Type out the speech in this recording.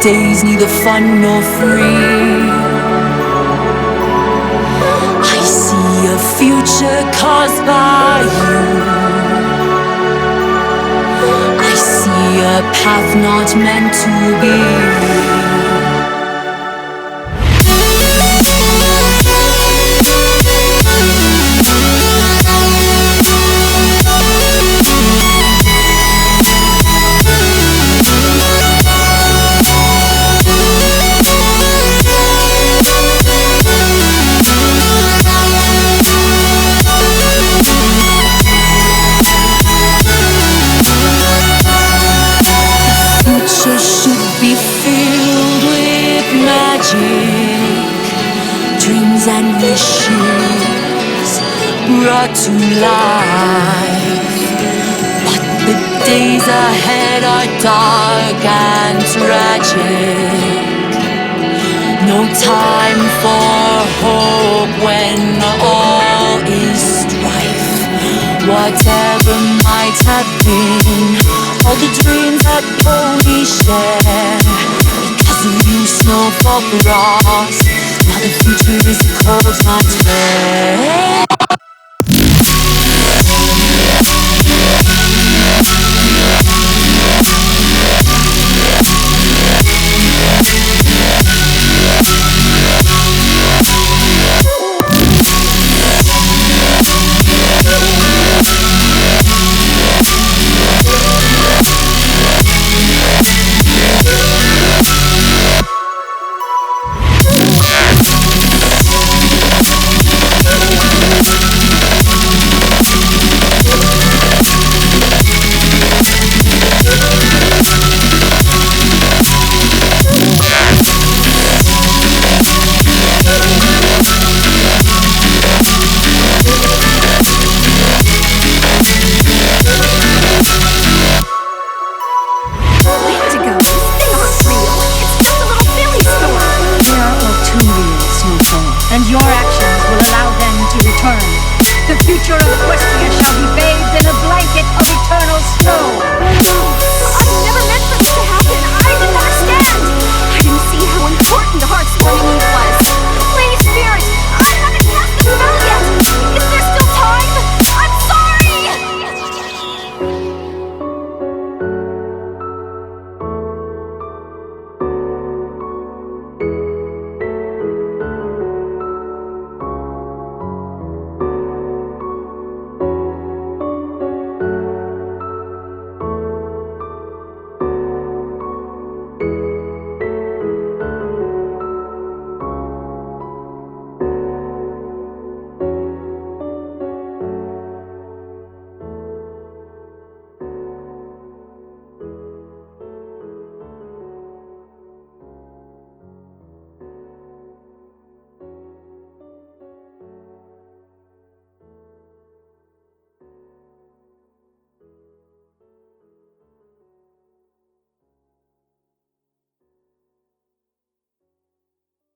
days neither fun nor free. I see a future caused by you. I see a path not meant to be. Be filled with magic, dreams and wishes brought to life. But the days ahead are dark and tragic. No time for hope when all is strife. Whatever might have been, all the dreams that we share, because of you, snowfall frost. Now the future is a cold nightmare. And your actions will allow them to return. The future of Equestria shall be